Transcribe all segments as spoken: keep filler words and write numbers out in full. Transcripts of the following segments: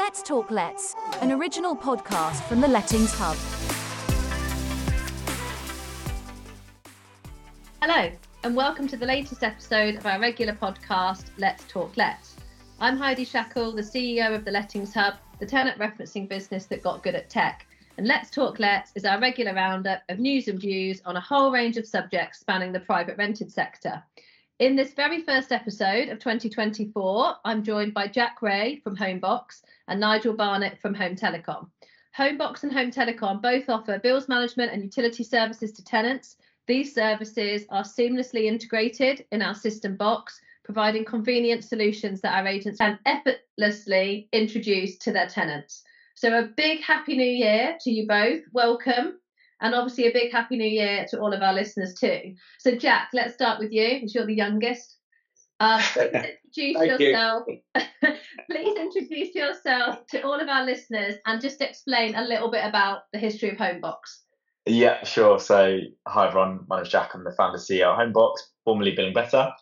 Let's Talk Let's, an original podcast from the Lettings Hub. Hello, and welcome to the latest episode of our regular podcast, Let's Talk Let's. I'm Heidi Shackle, the C E O of the Lettings Hub, the tenant referencing business that got good at tech. And Let's Talk Let's is our regular roundup of news and views on a whole range of subjects spanning the private rented sector. In this very first episode of twenty twenty-four, I'm joined by Jack Ray from Homebox and Nigel Barnett from Home Telecom. Homebox and Home Telecom both offer bills management and utility services to tenants. These services are seamlessly integrated in our system box, providing convenient solutions that our agents can effortlessly introduce to their tenants. So a big happy new year to you both. Welcome. And obviously a big happy new year to all of our listeners too. So Jack, let's start with you, because you're the youngest. Um, please introduce yourself. Please introduce yourself to all of our listeners and just explain a little bit about the history of Homebox. Yeah, sure. So hi everyone, my name's Jack. I'm the founder and C E O of Homebox, formerly Billing Better.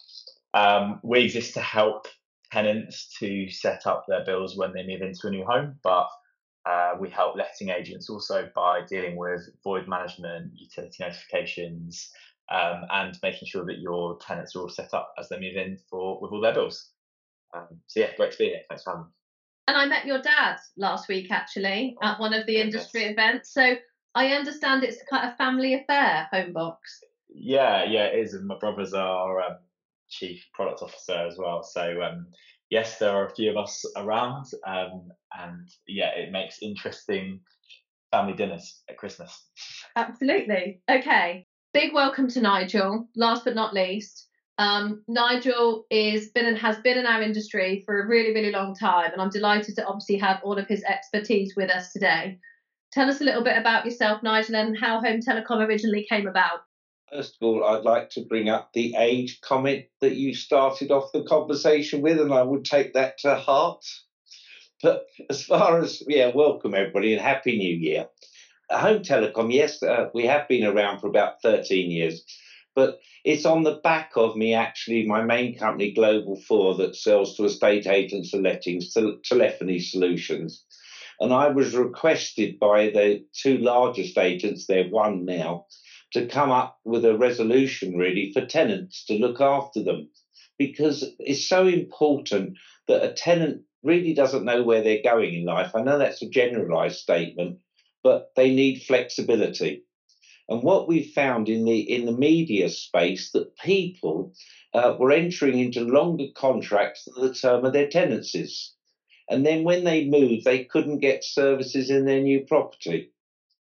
Um, we exist to help tenants to set up their bills when they move into a new home, but Uh, we help letting agents also by dealing with void management, utility notifications, um, and making sure that your tenants are all set up as they move in for with all their bills. Um, so yeah, great to be here. Thanks for having me. And I met your dad last week actually at one of the industry events. So I understand it's quite a family affair, Homebox. Yeah, yeah, it is. And my brother's our um, chief product officer as well. So um, yes, there are a few of us around, um, and yeah, it makes interesting family dinners at Christmas. Absolutely. Okay. Big welcome to Nigel. Last but not least, um, Nigel is been and has been in our industry for a really, really long time, and I'm delighted to obviously have all of his expertise with us today. Tell us a little bit about yourself, Nigel, and how Home Telecom originally came about. First of all, I'd like to bring up the age comment that you started off the conversation with, and I would take that to heart. But as far as, yeah, welcome everybody and Happy New Year. At Home Telecom, yes, uh, we have been around for about thirteen years, but it's on the back of me, actually, my main company, Global four, that sells to estate agents and lettings, to telephony solutions. And I was requested by the two largest agents, they're one now, to come up with a resolution really for tenants to look after them, because it's so important that a tenant really doesn't know where they're going in life. I know that's a generalized statement, but they need flexibility. And what we found in the in the media space, that people uh, were entering into longer contracts than the term of their tenancies. And then when they moved, they couldn't get services in their new property.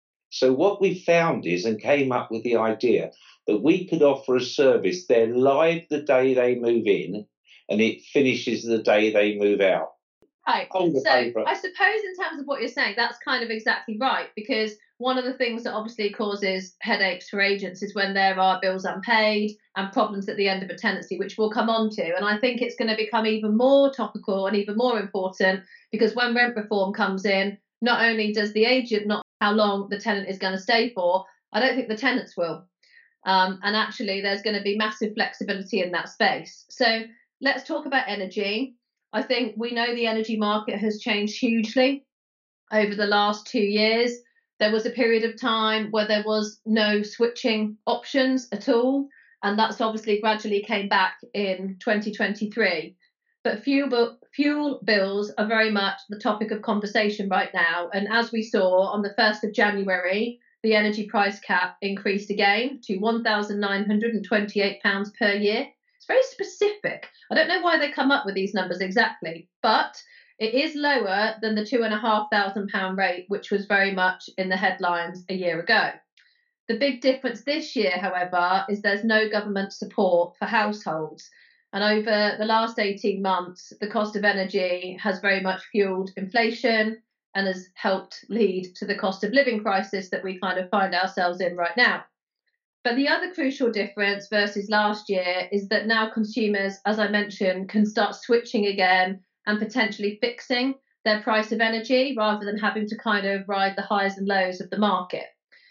So what we found is, and came up with the idea, that we could offer a service. They're live the day they move in, and it finishes the day they move out. Right. So I suppose in terms of what you're saying, that's kind of exactly right, because one of the things that obviously causes headaches for agents is when there are bills unpaid and problems at the end of a tenancy, which we'll come on to. And I think it's going to become even more topical and even more important, because when rent reform comes in, not only does the agent not know how long the tenant is going to stay for, I don't think the tenants will. Um, and actually, there's going to be massive flexibility in that space. So let's talk about energy. I think we know the energy market has changed hugely over the last two years. There was a period of time where there was no switching options at all, and that's obviously gradually came back in twenty twenty-three. But fuel, fuel bills are very much the topic of conversation right now. And as we saw on the first of January, the energy price cap increased again to one thousand nine hundred twenty-eight pounds per year. It's very specific. I don't know why they come up with these numbers exactly, but it is lower than the two and a half thousand pound rate, which was very much in the headlines a year ago. The big difference this year, however, is there's no government support for households. And over the last eighteen months, the cost of energy has very much fueled inflation and has helped lead to the cost of living crisis that we kind of find ourselves in right now. But the other crucial difference versus last year is that now consumers, as I mentioned, can start switching again and potentially fixing their price of energy rather than having to kind of ride the highs and lows of the market.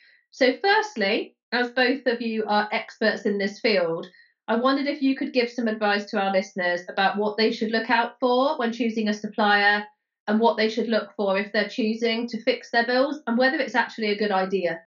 So firstly, as both of you are experts in this field, I wondered if you could give some advice to our listeners about what they should look out for when choosing a supplier and what they should look for if they're choosing to fix their bills, and whether it's actually a good idea?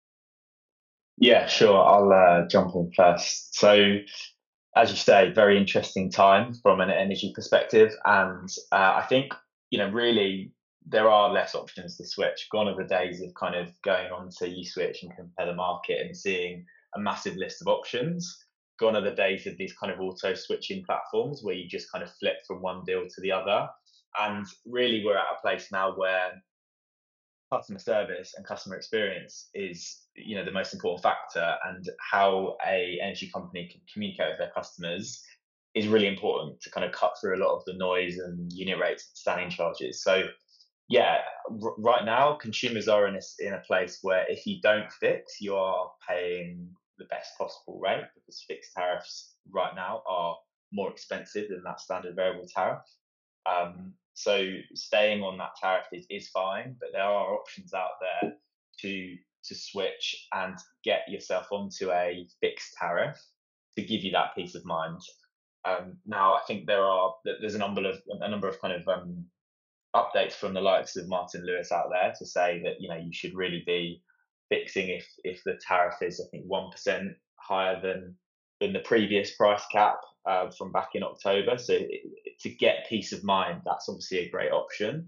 Yeah, sure. I'll uh, jump in first. So, as you say, very interesting time from an energy perspective, and uh, I think you know really there are less options to switch. Gone are the days of kind of going on to uSwitch and Compare the Market and seeing a massive list of options. Gone are the days of these kind of auto switching platforms where you just kind of flip from one deal to the other. And really, we're at a place now where customer service and customer experience is you know the most important factor, and how a energy company can communicate with their customers is really important to kind of cut through a lot of the noise and unit rates and standing charges. So yeah, r- right now consumers are in a, in a place where if you don't fix, you are paying the best possible rate, because fixed tariffs right now are more expensive than that standard variable tariff. Um, so staying on that tariff is, is fine, but there are options out there to to switch and get yourself onto a fixed tariff to give you that peace of mind. Um, now, I think there are there's a number of a number of kind of um, updates from the likes of Martin Lewis out there to say that you know you should really be fixing if if the tariff is I think one percent higher than than the previous price cap uh, from back in October. So it, to get peace of mind, that's obviously a great option.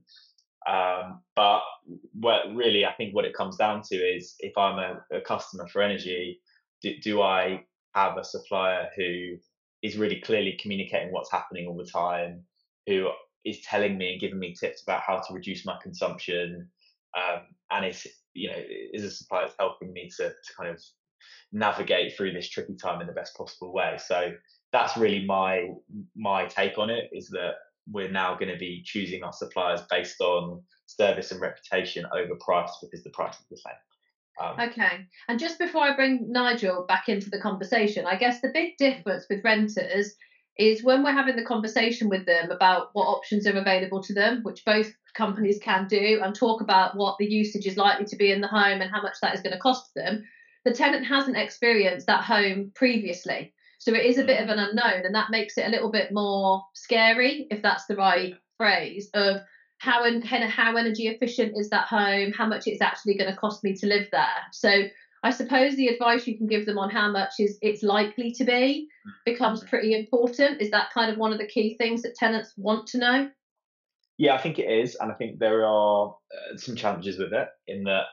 Um, but what really I think what it comes down to is if I'm a, a customer for energy, do, do I have a supplier who is really clearly communicating what's happening all the time, who is telling me and giving me tips about how to reduce my consumption, um, and is you know is a supplier that's helping me to, to kind of navigate through this tricky time in the best possible way. So that's really my my take on it, is that we're now going to be choosing our suppliers based on service and reputation over price, because the price is the same. Um, okay. And just before I bring Nigel back into the conversation, I guess the big difference with renters is when we're having the conversation with them about what options are available to them, which both companies can do, and talk about what the usage is likely to be in the home and how much that is going to cost them, the tenant hasn't experienced that home previously. So it is a bit of an unknown, and that makes it a little bit more scary, if that's the right phrase, of how en- how energy efficient is that home, how much it's actually going to cost me to live there. So I suppose the advice you can give them on how much is it's likely to be becomes pretty important. Is that kind of one of the key things that tenants want to know? Yeah, I think it is. And I think there are uh, some challenges with it, in that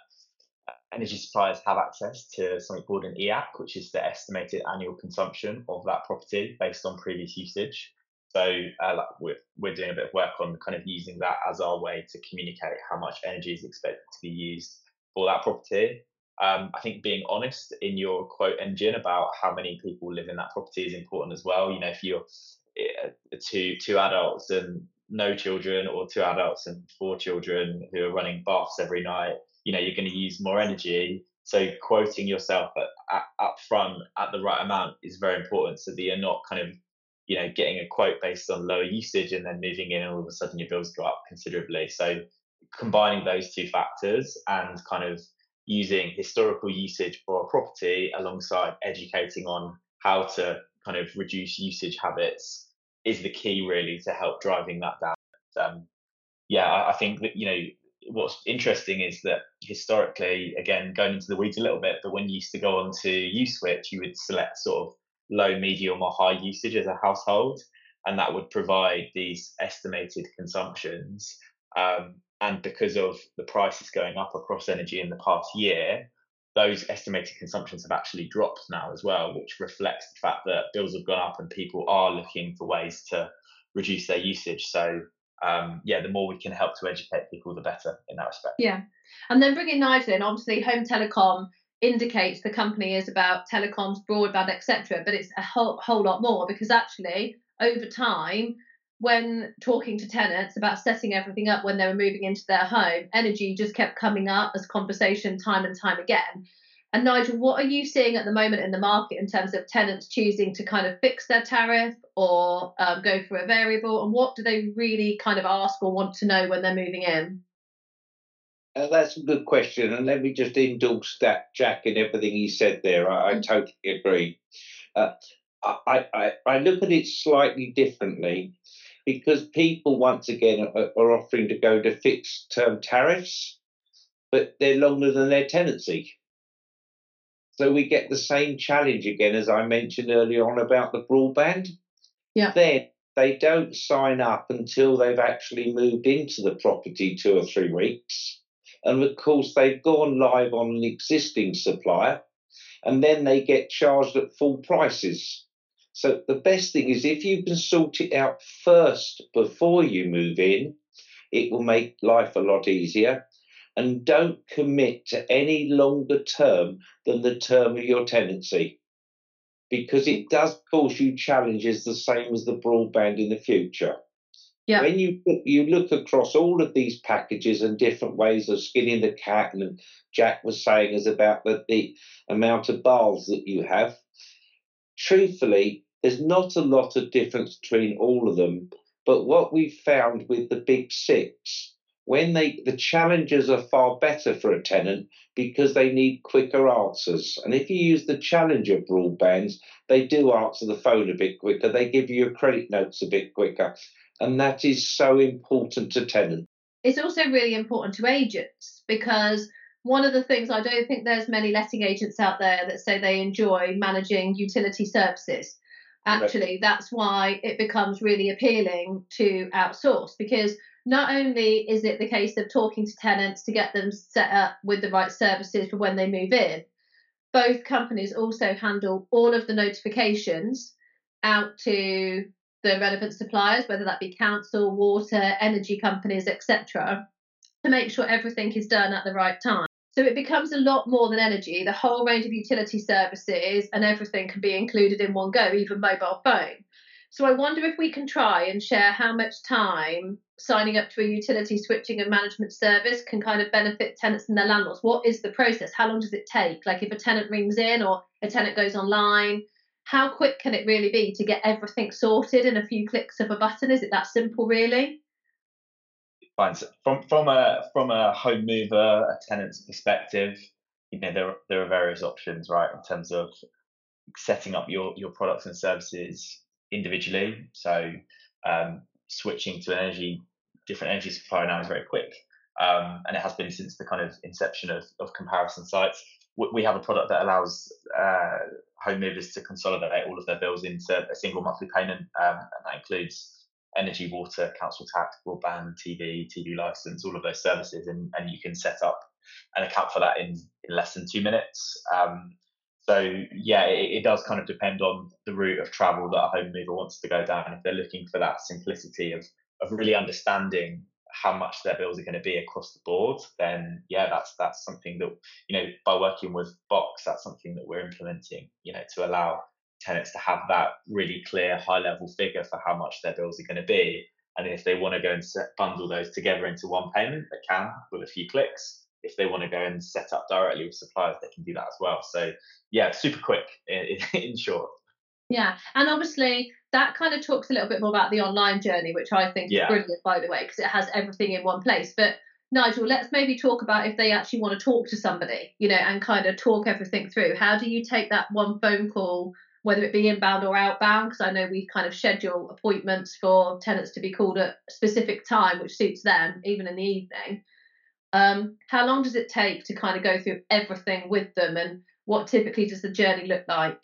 energy suppliers have access to something called an E A C, which is the estimated annual consumption of that property based on previous usage. So uh, like we're, we're doing a bit of work on kind of using that as our way to communicate how much energy is expected to be used for that property. Um, I think being honest in your quote engine about how many people live in that property is important as well. You know, if you're uh, two two adults and no children, or two adults and four children who are running baths every night, you know, you're going to use more energy. So quoting yourself at, at, up front at the right amount is very important, so that you're not kind of, you know, getting a quote based on lower usage and then moving in and all of a sudden your bills go up considerably. So combining those two factors and kind of using historical usage for a property alongside educating on how to kind of reduce usage habits is the key really to help driving that down. Um, yeah, I, I think that, you know, what's interesting is that historically, again, going into the weeds a little bit, but when you used to go on to uSwitch, you would select sort of low, medium or high usage as a household, and that would provide these estimated consumptions. Um, and because of the prices going up across energy in the past year, those estimated consumptions have actually dropped now as well, which reflects the fact that bills have gone up and people are looking for ways to reduce their usage. So um, yeah, the more we can help to educate people, the better in that respect. Yeah. And then bringing Nigel in, obviously Home Telecom indicates the company is about telecoms, broadband, et cetera, but it's a whole, whole lot more, because actually over time, when talking to tenants about setting everything up when they were moving into their home, energy just kept coming up as conversation time and time again. And Nigel, what are you seeing at the moment in the market in terms of tenants choosing to kind of fix their tariff or um, go for a variable? And what do they really kind of ask or want to know when they're moving in? Uh, that's a good question. And let me just endorse that, Jack, and everything he said there. I, I totally agree. Uh, I, I, I look at it slightly differently, because people, once again, are, are offering to go to fixed term tariffs, but they're longer than their tenancy. So we get the same challenge again, as I mentioned earlier on about the broadband. Yeah. Then they don't sign up until they've actually moved into the property two or three weeks. And of course, they've gone live on an existing supplier, and then they get charged at full prices. So the best thing is if you can sort it out first before you move in, it will make life a lot easier. And don't commit to any longer term than the term of your tenancy, because it does cause you challenges the same as the broadband in the future. Yeah. When you you look across all of these packages and different ways of skinning the cat, and Jack was saying is about the, the amount of bars that you have, truthfully, there's not a lot of difference between all of them. But what we've found with the big six, when they the challenges are far better for a tenant because they need quicker answers. And if you use the Challenger broadbands, they do answer the phone a bit quicker. They give you your credit notes a bit quicker. And that is so important to tenants. It's also really important to agents, because one of the things, I don't think there's many letting agents out there that say they enjoy managing utility services. Actually, right. That's why it becomes really appealing to outsource, because not only is it the case of talking to tenants to get them set up with the right services for when they move in, both companies also handle all of the notifications out to the relevant suppliers, whether that be council, water, energy companies, et cetera, to make sure everything is done at the right time. So it becomes a lot more than energy. The whole range of utility services and everything can be included in one go, even mobile phone. So I wonder if we can try and share how much time signing up to a utility switching and management service can kind of benefit tenants and their landlords. What is the process? How long does it take? Like if a tenant rings in or a tenant goes online, how quick can it really be to get everything sorted in a few clicks of a button? Is it that simple, really? Fine. So from from a from a home mover, a tenant's perspective, you know, there there are various options, right, in terms of setting up your your products and services individually. So um, switching to an energy different energy supplier now is very quick, um, and it has been since the kind of inception of, of comparison sites. We, we have a product that allows uh, home movers to consolidate all of their bills into a single monthly payment, um, and that includes energy, water, council tax, broadband, T V, T V license, all of those services, and, and you can set up an account for that in, in less than two minutes. Um, so yeah, it, it does kind of depend on the route of travel that a home mover wants to go down. If they're looking for that simplicity of of really understanding how much their bills are going to be across the board, then yeah, that's that's something that, you know, by working with Box, that's something that we're implementing, you know, to allow tenants to have that really clear high level figure for how much their bills are going to be. And if they want to go and set, bundle those together into one payment, they can with a few clicks. If they want to go and set up directly with suppliers, they can do that as well. So yeah, super quick in, in short. Yeah, and obviously that kind of talks a little bit more about the online journey, which I think yeah. is brilliant, by the way, because it has everything in one place. But Nigel, let's maybe talk about if they actually want to talk to somebody, you know, and kind of talk everything through. How do you take that one phone call, whether it be inbound or outbound? Because I know we kind of schedule appointments for tenants to be called at a specific time, which suits them, even in the evening. Um, how long does it take to kind of go through everything with them, and what typically does the journey look like?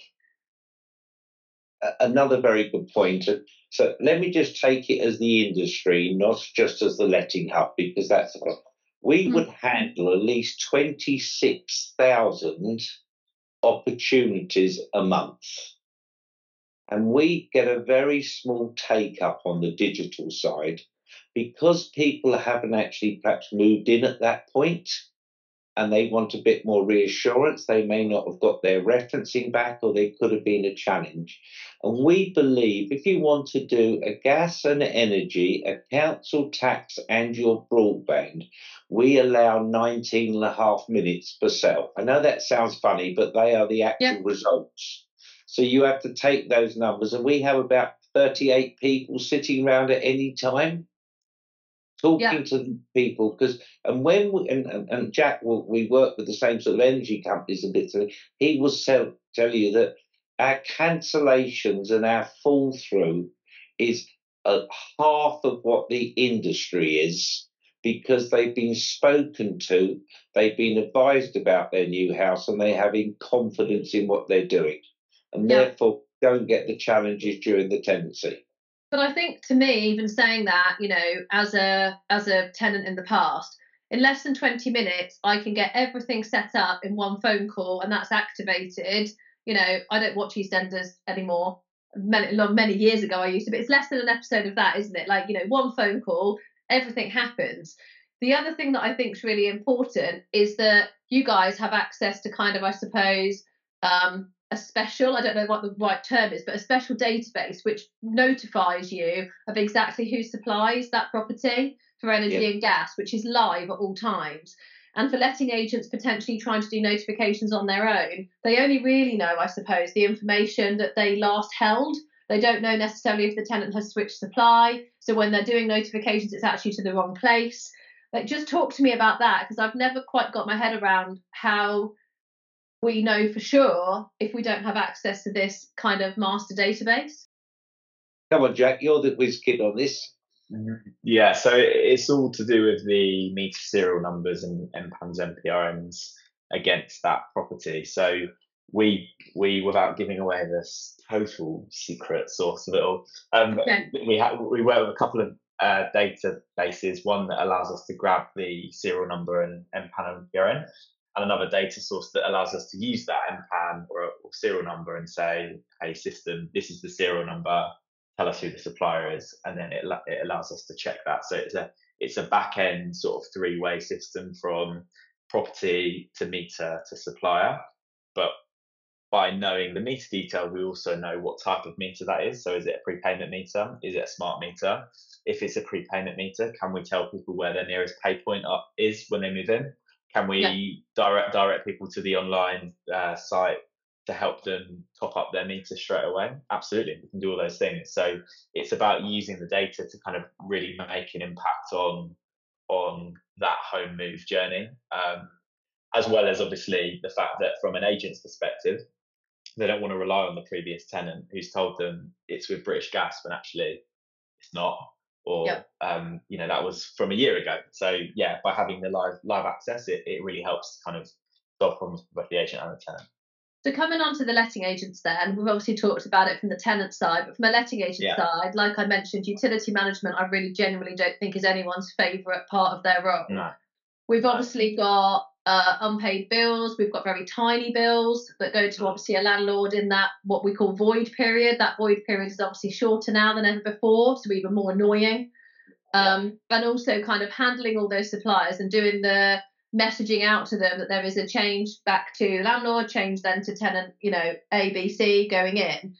Another very good point. So let me just take it as the industry, not just as the letting hub, because that's we mm-hmm. would handle at least twenty-six thousand opportunities a month. And we get a very small take up on the digital side because people haven't actually perhaps moved in at that point and they want a bit more reassurance. They may not have got their referencing back, or they could have been a challenge. And we believe if you want to do a gas and energy, a council tax and your broadband, we allow nineteen and a half minutes per sale. I know that sounds funny, but they are the actual yep. results. So you have to take those numbers, and we have about thirty-eight people sitting around at any time talking yeah. to the people. Because and when we, and, and, and Jack, will, we work with the same sort of energy companies a bit, so he will sell, tell you that our cancellations and our fall through is at half of what the industry is, because they've been spoken to, they've been advised about their new house, and they have confidence in what they're doing, and Yeah. therefore don't get the challenges during the tenancy. But I think, to me, even saying that, you know, as a as a tenant in the past, in less than twenty minutes, I can get everything set up in one phone call, and that's activated. You know, I don't watch EastEnders anymore. Many, many years ago I used to, but it's less than an episode of that, isn't it? Like, you know, one phone call, everything happens. The other thing that I think is really important is that you guys have access to kind of, I suppose, um, a special, I don't know what the right term is, but a special database which notifies you of exactly who supplies that property for energy Yeah. and gas, which is live at all times. And for letting agents potentially trying to do notifications on their own, they only really know, I suppose, the information that they last held. They don't know necessarily if the tenant has switched supply. So when they're doing notifications, it's actually to the wrong place. Like, just talk to me about that, because I've never quite got my head around how we know for sure if we don't have access to this kind of master database. Come on, Jack, you're the whiz kid on this. Yeah, so it's all to do with the meter serial numbers and M PANs, M P R Ms against that property. So we, we without giving away this total secret source of it all, um, Okay. we ha- we work with a couple of uh, databases. One that allows us to grab the serial number and M PAN and M P R N, and another data source that allows us to use that M PAN or, or serial number and say, "Hey, system, this is the serial number. Tell us who the supplier is," and then it, it allows us to check that. So it's a it's a back end sort of three way system from property to meter to supplier. But by knowing the meter detail, we also know what type of meter that is. So is it a prepayment meter? Is it a smart meter? If it's a prepayment meter, can we tell people where their nearest pay point up is when they move in? Can we Yeah. direct direct people to the online uh, site to help them top up their meter straight away? Absolutely, we can do all those things. So it's about using the data to kind of really make an impact on on that home move journey, um, as well as obviously the fact that from an agent's perspective, they don't want to rely on the previous tenant who's told them it's with British Gas when actually it's not, or Yep. um, you know, that was from a year ago. So yeah, by having the live live access, it, it really helps kind of solve problems for both the agent and the tenant. So coming on to the letting agents then, we've obviously talked about it from the tenant side, but from a letting agent Yeah. side, like I mentioned, utility management, I really genuinely don't think is anyone's favourite part of their role. No. We've No. obviously got uh, unpaid bills, we've got very tiny bills that go to obviously a landlord in that what we call void period. That void period is obviously shorter now than ever before, so even more annoying. Um, yeah. And also kind of handling all those suppliers and doing the messaging out to them that there is a change back to landlord, change then to tenant, you know, A, B, C going in.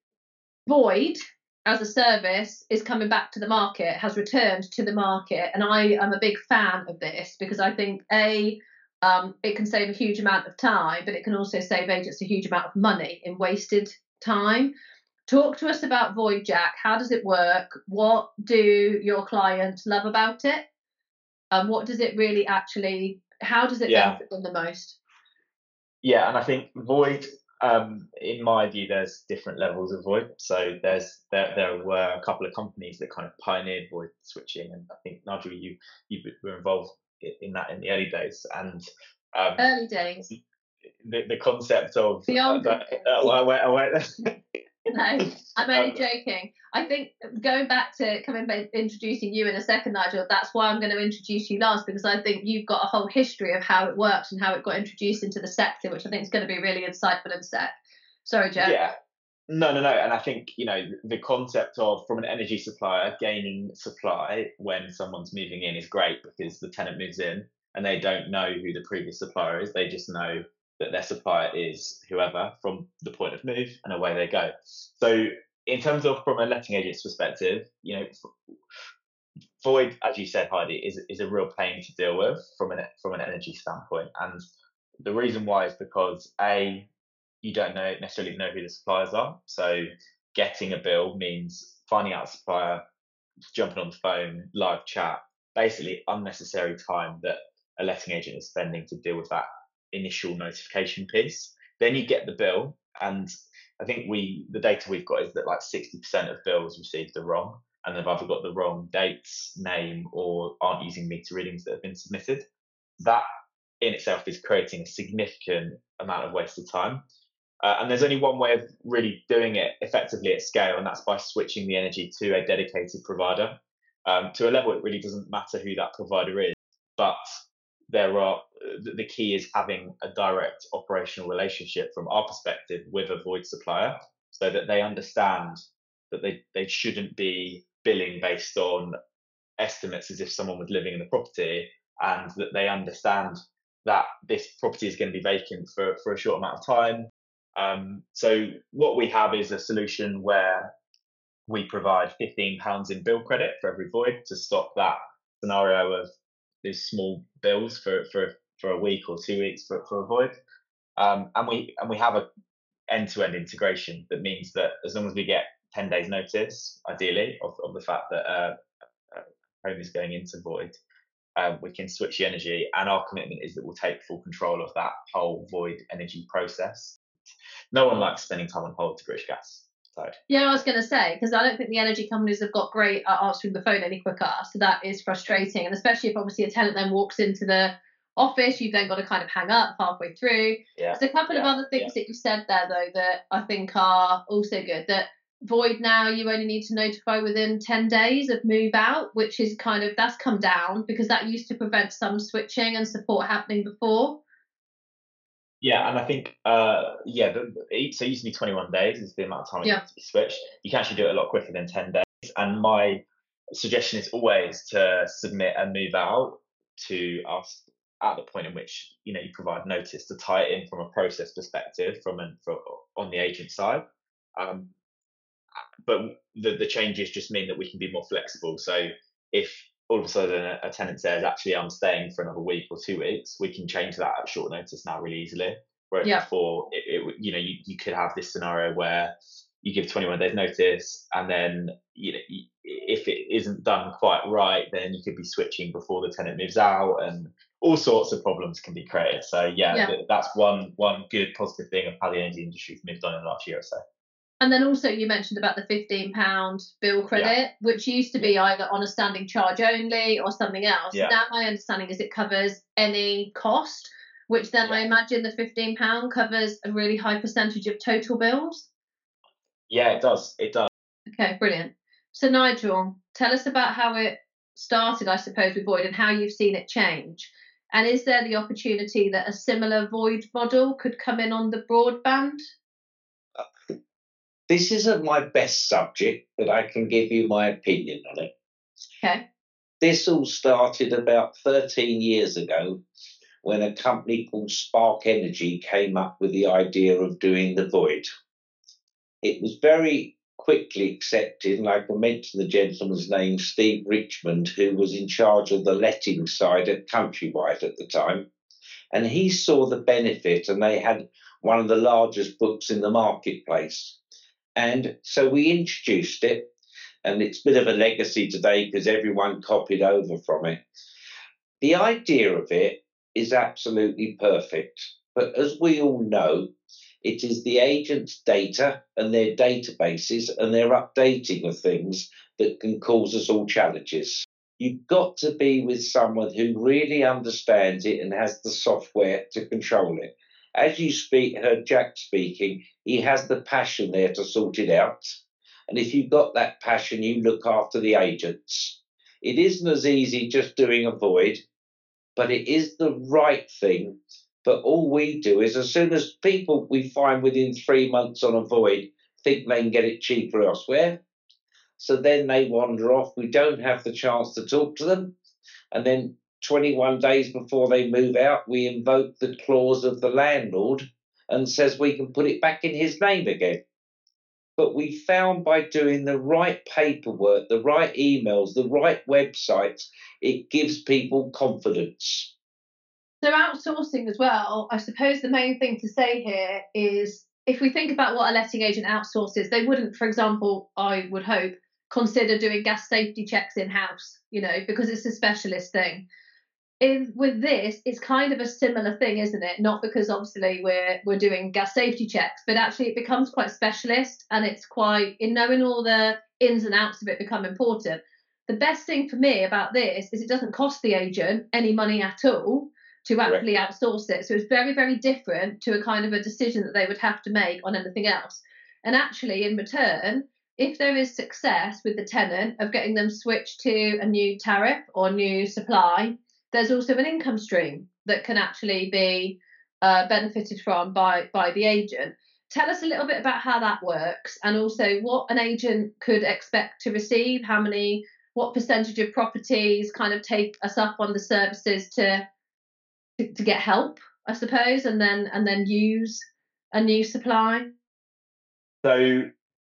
Void as a service is coming back to the market, has returned to the market, and I am a big fan of this because I think A, um, it can save a huge amount of time, but it can also save agents a huge amount of money in wasted time. Talk to us about Void, Jack. How does it work? What do your clients love about it? And um, what does it really actually, how does it Yeah. benefit them the most? Yeah, and I think Void, um, in my view, there's different levels of Void. So there's there there were a couple of companies that kind of pioneered Void switching, and I think Nigel, you you were involved in that in the early days. And um, early days. The, the concept of the old uh, uh, I wait, I wait. No, I'm only joking. I think going back to coming back, introducing you in a second, Nigel, that's why I'm going to introduce you last, because I think you've got a whole history of how it works and how it got introduced into the sector, which I think is going to be really insightful and set. Sorry, Jack. Yeah. No, no, no. And I think, you know, the concept of from an energy supplier gaining supply when someone's moving in is great, because the tenant moves in and they don't know who the previous supplier is. They just know that their supplier is whoever from the point of move, and away they go. So in terms of from a letting agent's perspective, you know, Void, as you said, Heidi, is is a real pain to deal with from an from an energy standpoint. And the reason why is because A, you don't know necessarily know who the suppliers are. So getting a bill means finding out a supplier, jumping on the phone, live chat, basically unnecessary time that a letting agent is spending to deal with that initial notification piece. Then you get the bill, and I think we the data we've got is that like sixty percent of bills received are wrong. and they've either got the wrong dates, name, or aren't using meter readings that have been submitted. That in itself is creating a significant amount of wasted time. Uh, and there's only one way of really doing it effectively at scale, and that's by switching the energy to a dedicated provider. Um, to a level, it really doesn't matter who that provider is, but there are the key is having a direct operational relationship from our perspective with a void supplier, so that they understand that they, they shouldn't be billing based on estimates as if someone was living in the property, and that they understand that this property is going to be vacant for, for a short amount of time. Um, so what we have is a solution where we provide fifteen pounds in bill credit for every void to stop that scenario of these small bills for, for, for a week or two weeks for, for a void. Um, and we and we have a end-to-end integration that means that as long as we get ten days notice, ideally, of, of the fact that uh, a home is going into void, uh, we can switch the energy, and our commitment is that we'll take full control of that whole void energy process. No one likes spending time on hold to British Gas. So. Yeah, I was going to say, because I don't think the energy companies have got great at answering the phone any quicker, so that is frustrating. And especially if obviously a tenant then walks into the office, you've then got to kind of hang up halfway through. Yeah. There's a couple yeah. of other things yeah. that you said there, though, that I think are also good. That void now, you only need to notify within ten days of move out, which is kind of, that's come down, because that used to prevent some switching and support happening before. Yeah, and I think, uh, yeah, the, the, so it used to be twenty-one days is the amount of time it yeah. needs to be switched. You can actually do it a lot quicker than ten days. And my suggestion is always to submit a move out to us at the point in which, you know, you provide notice, to tie it in from a process perspective from an, for, on the agent side. Um, but the, the changes just mean that we can be more flexible. So if all of a sudden a, a tenant says, actually, I'm staying for another week or two weeks, we can change that at short notice now really easily. Whereas yeah. before, it, it, you know, you, you could have this scenario where you give twenty-one days notice, and then, you know, if it isn't done quite right, then you could be switching before the tenant moves out, and all sorts of problems can be created. So yeah, yeah. th- that's one one good positive thing of how the energy industry's moved on in the last year or so. And then also you mentioned about the fifteen pounds bill credit, yeah. which used to be yeah. either on a standing charge only or something else. Yeah. Now my understanding is it covers any cost, which then yeah. I imagine the fifteen pounds covers a really high percentage of total bills. Yeah, it does. It does. Okay, brilliant. So Nigel, tell us about how it started, I suppose, with Void and how you've seen it change. And is there the opportunity that a similar Void model could come in on the broadband? Uh, this isn't my best subject, but I can give you my opinion on it. Okay. This all started about thirteen years ago when a company called Spark Energy came up with the idea of doing the Void. It was very quickly accepted, and I can mention the gentleman's name, Steve Richmond, who was in charge of the letting side at Countrywide at the time. And he saw the benefit, and they had one of the largest books in the marketplace. And so we introduced it, and it's a bit of a legacy today because everyone copied over from it. The idea of it is absolutely perfect. But as we all know, it is the agent's data and their databases and their updating of things that can cause us all challenges. You've got to be with someone who really understands it and has the software to control it. As you speak, heard Jack speaking, he has the passion there to sort it out. And if you've got that passion, you look after the agents. It isn't as easy just doing a Void, but it is the right thing. But all we do is, as soon as people we find within three months on a Void think they can get it cheaper elsewhere, so then they wander off. We don't have the chance to talk to them. And then twenty-one days before they move out, we invoke the clause of the landlord and says we can put it back in his name again. But we found by doing the right paperwork, the right emails, the right websites, it gives people confidence. So outsourcing as well, I suppose the main thing to say here is if we think about what a letting agent outsources, they wouldn't, for example, I would hope, consider doing gas safety checks in-house, you know, because it's a specialist thing. in, with this, it's kind of a similar thing, isn't it? Not because obviously we're we're doing gas safety checks, but actually it becomes quite specialist, and it's quite, in knowing all the ins and outs of it become important. The best thing for me about this is it doesn't cost the agent any money at all to actually Correct. outsource it. So it's very, very different to a kind of a decision that they would have to make on anything else. And actually, in return, if there is success with the tenant of getting them switched to a new tariff or new supply, there's also an income stream that can actually be uh, benefited from by, by the agent. Tell us a little bit about how that works, and also what an agent could expect to receive, how many, what percentage of properties kind of take us up on the services to to, to get help, I suppose, and then and then use a new supply. So,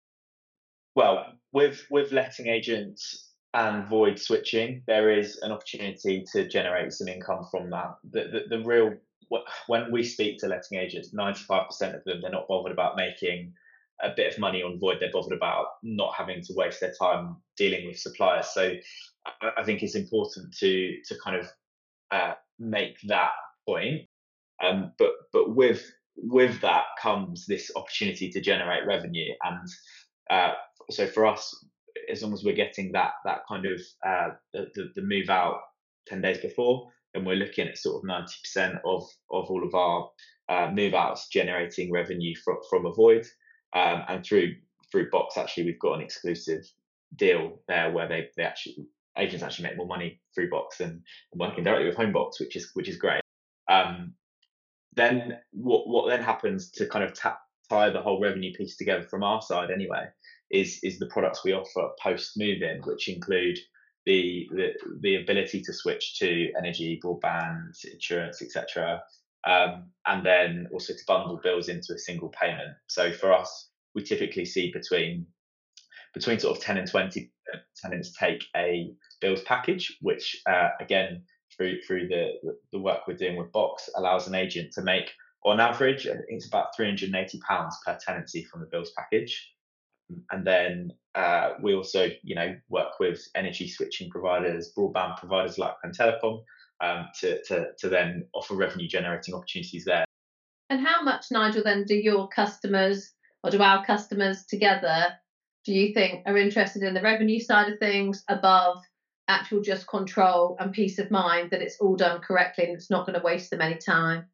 well, with with letting agents and void switching, there is an opportunity to generate some income from that. The the, the real when we speak to letting agents, ninety-five percent of them, they're not bothered about making a bit of money on void. They're bothered about not having to waste their time dealing with suppliers. So I, I think it's important to to kind of uh, make that point. Um, but but with with that comes this opportunity to generate revenue, and uh, so for us, as long as we're getting that that kind of uh, the, the the move out ten days before, and we're looking at sort of ninety percent of of all of our uh, move outs generating revenue from from a void, um, and through through Box actually we've got an exclusive deal there where they they actually agents actually make more money through Box than working directly with Homebox, which is which is great. Um, then what what then happens to kind of tap, tie the whole revenue piece together from our side anyway is is the products we offer post move in, which include the, the the ability to switch to energy, broadband, insurance, et cetera, um, and then also to bundle bills into a single payment. So for us, we typically see between between sort of ten and twenty tenants take a bills package, which uh, again, through through the the work we're doing with Box, allows an agent to make, on average, I think it's about three hundred eighty pounds per tenancy from the bills package. And then uh, we also, you know, work with energy switching providers, broadband providers like Penn Telecom, um, to, to to then offer revenue generating opportunities there. And how much, Nigel, then do your customers or do our customers together, do you think, are interested in the revenue side of things above actual just control and peace of mind that it's all done correctly and it's not going to waste them any time?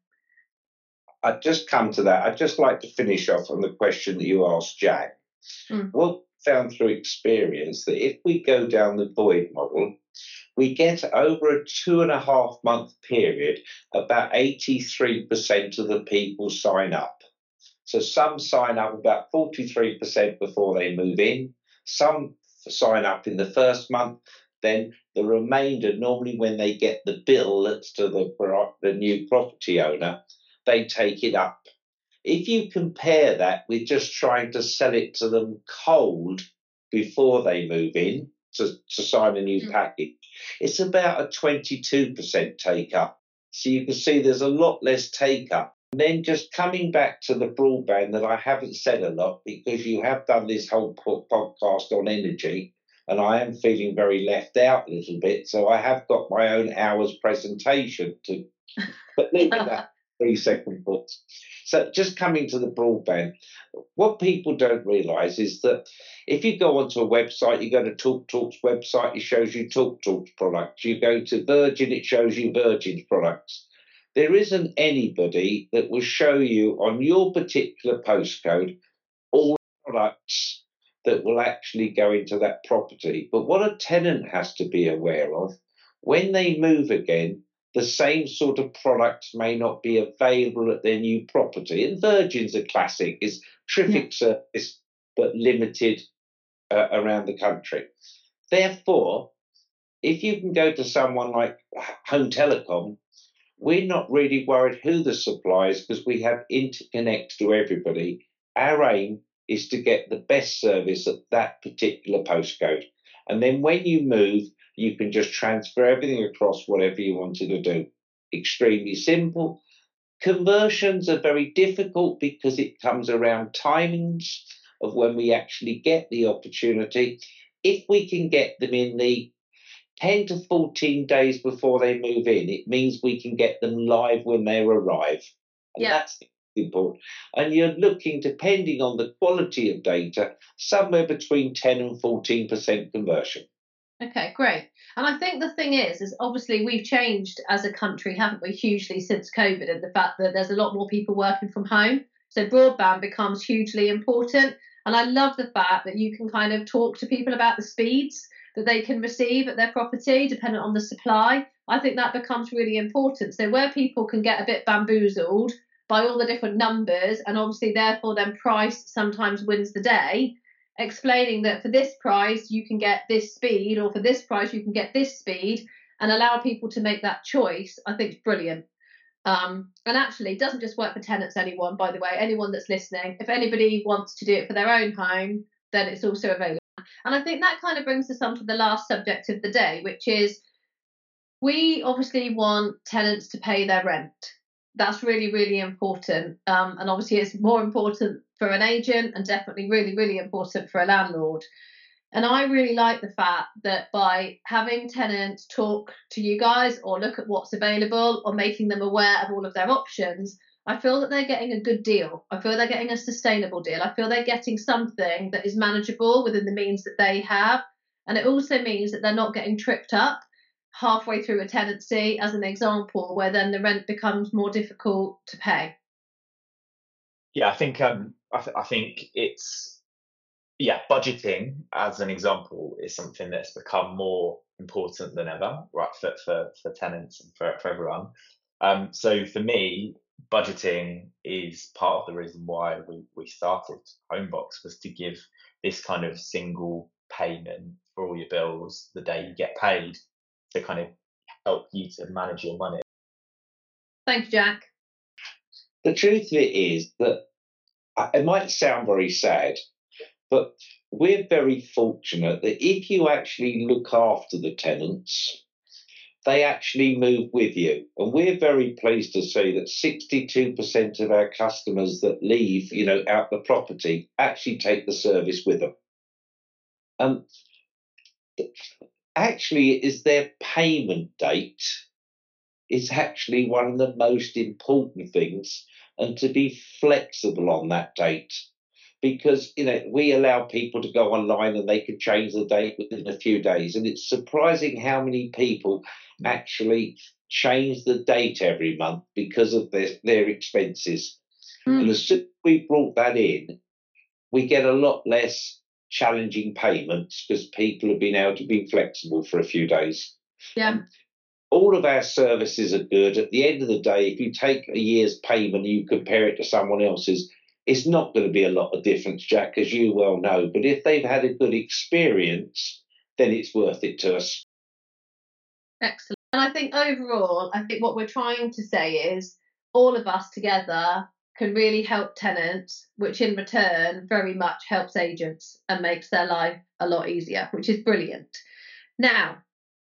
I'd just come to that. I'd just like to finish off on the question that you asked, Jack. Mm. Well, found through experience that if we go down the void model, we get over a two and a half month period, about eighty-three percent of the people sign up. So some sign up about forty-three percent before they move in. Some sign up in the first month. Then the remainder, normally when they get the bill that's to the, the new property owner, they take it up. If you compare that with just trying to sell it to them cold before they move in to, to sign a new mm. package, it's about a twenty-two percent take up. So you can see there's a lot less take up. And then just coming back to the broadband, that I haven't said a lot because you have done this whole podcast on energy, and I am feeling very left out a little bit. So I have got my own hour's presentation to but leave that three second thoughts. So just coming to the broadband, what people don't realise is that if you go onto a website, you go to TalkTalk's website, it shows you TalkTalk's products. You go to Virgin, it shows you Virgin's products. There isn't anybody that will show you on your particular postcode all the products that will actually go into that property. But what a tenant has to be aware of, when they move again, the same sort of products may not be available at their new property. And Virgin's a classic, is terrific yeah. service, but limited uh, around the country. Therefore, if you can go to someone like Home Telecom, we're not really worried who the supplier is because we have interconnects to everybody. Our aim is to get the best service at that particular postcode. And then when you move, you can just transfer everything across, whatever you wanted to do. Extremely simple. Conversions are very difficult because it comes around timings of when we actually get the opportunity. If we can get them in the ten to fourteen days before they move in. It means we can get them live when they arrive. And yeah. that's important. And you're looking, depending on the quality of data, somewhere between ten and fourteen percent conversion. Okay, great. And I think the thing is, is obviously we've changed as a country, haven't we, hugely since COVID, and the fact that there's a lot more people working from home. So broadband becomes hugely important. And I love the fact that you can kind of talk to people about the speeds that they can receive at their property, dependent on the supply. I think that becomes really important. So where people can get a bit bamboozled by all the different numbers, and obviously therefore then price sometimes wins the day, explaining that for this price you can get this speed, or for this price you can get this speed, and allow people to make that choice, I think is brilliant. Um, and actually it doesn't just work for tenants, anyone, by the way, anyone that's listening, if anybody wants to do it for their own home, then it's also available. And I think that kind of brings us on to the last subject of the day, which is we obviously want tenants to pay their rent. That's really, really important. Um, and obviously it's more important for an agent, and definitely really, really important for a landlord. And I really like the fact that by having tenants talk to you guys or look at what's available or making them aware of all of their options, I feel that they're getting a good deal. I feel they're getting a sustainable deal. I feel they're getting something that is manageable within the means that they have. And it also means that they're not getting tripped up halfway through a tenancy, as an example, where then the rent becomes more difficult to pay. Yeah, I think um, I, th- I think it's yeah, budgeting as an example is something that's become more important than ever, right? For for, for tenants and for, for everyone. Um, so for me, budgeting is part of the reason why we, we started Homebox, was to give this kind of single payment for all your bills the day you get paid, to kind of help you to manage your money. Thank you, Jack. The truth of it is that it might sound very sad, but we're very fortunate that if you actually look after the tenants, they actually move with you. And we're very pleased to see that sixty-two percent of our customers that leave, you know, out the property actually take the service with them. Um, actually, is their payment date is actually one of the most important things, and to be flexible on that date. Because, you know, we allow people to go online and they can change the date within a few days. And it's surprising how many people actually change the date every month because of their, their expenses. Mm. And as soon as we brought that in, we get a lot less challenging payments because people have been able to be flexible for a few days. Yeah. And all of our services are good. At the end of the day, if you take a year's payment and you compare it to someone else's, it's not going to be a lot of difference, Jack, as you well know. But if they've had a good experience, then it's worth it to us. Excellent. And I think overall, I think what we're trying to say is all of us together can really help tenants, which in return very much helps agents and makes their life a lot easier, which is brilliant. Now,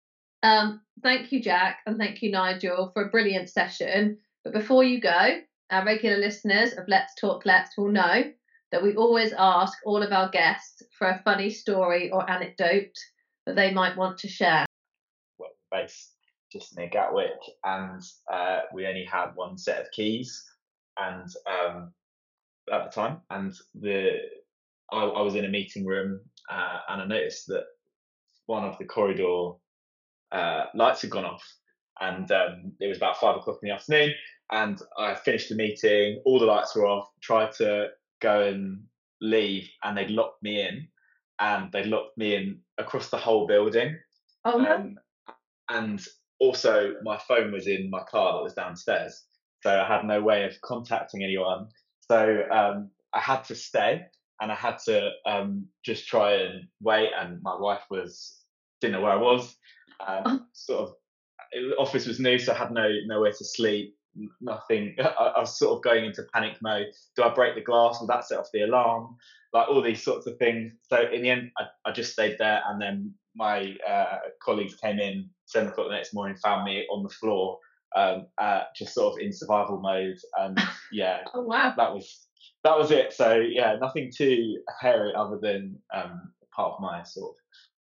um, thank you, Jack, and thank you, Nigel, for a brilliant session. But before you go, our regular listeners of Let's Talk Let's will know that we always ask all of our guests for a funny story or anecdote that they might want to share. Well, we're based just near Gatwick, and uh, we only had one set of keys, and um, at the time, and the I, I was in a meeting room, uh, and I noticed that one of the corridor uh, lights had gone off, and um, it was about five o'clock in the afternoon. And I finished the meeting, all the lights were off, tried to go and leave, and they'd locked me in, and they locked me in across the whole building. Oh, no. Um, and also my phone was in my car that was downstairs, so I had no way of contacting anyone. So um, I had to stay, and I had to um, just try and wait, and my wife was didn't know where I was. Um, sort of, the office was new, so I had no nowhere to sleep. Nothing. I, I was sort of going into panic mode. Do I break the glass? Will that set off the alarm? Like all these sorts of things. So in the end, I, I just stayed there, and then my uh, colleagues came in seven o'clock the next morning, found me on the floor, um, uh, just sort of in survival mode. And yeah, oh wow, that was that was it. So yeah, nothing too hairy other than um, part of my sort of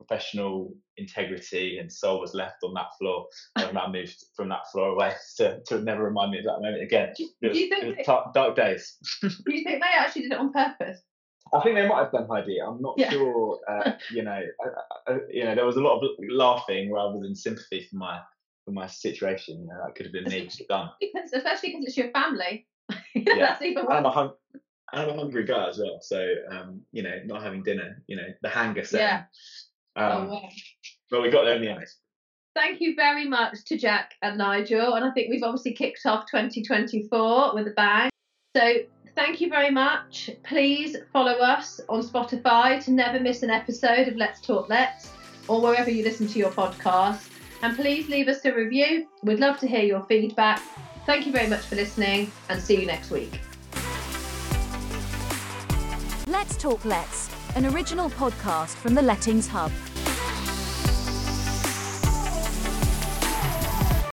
professional integrity and soul was left on that floor. And I moved from that floor away to, to never remind me of that moment again. Do, It was, do you think it was they, dark, dark days. do you think they actually did it on purpose? I think they might have done Heidi. I'm not Yeah. sure. Uh, you know, I, I, you know, there was a lot of laughing rather than sympathy for my for my situation. You know, that could have been me done. Because, especially because it's your family. Yeah. That's even And I'm a worse. hung- I'm a hungry guy as well. So, um, you know, not having dinner. You know, the hanger set. Yeah. Um, Oh, wow. But we got there in the end. Thank you very much to Jack and Nigel. And I think we've obviously kicked off twenty twenty-four with a bang. So thank you very much. Please follow us on Spotify to never miss an episode of Let's Talk Let's, or wherever you listen to your podcast. And please leave us a review. We'd love to hear your feedback. Thank you very much for listening, and see you next week. Let's Talk Let's, an original podcast from the Lettings Hub.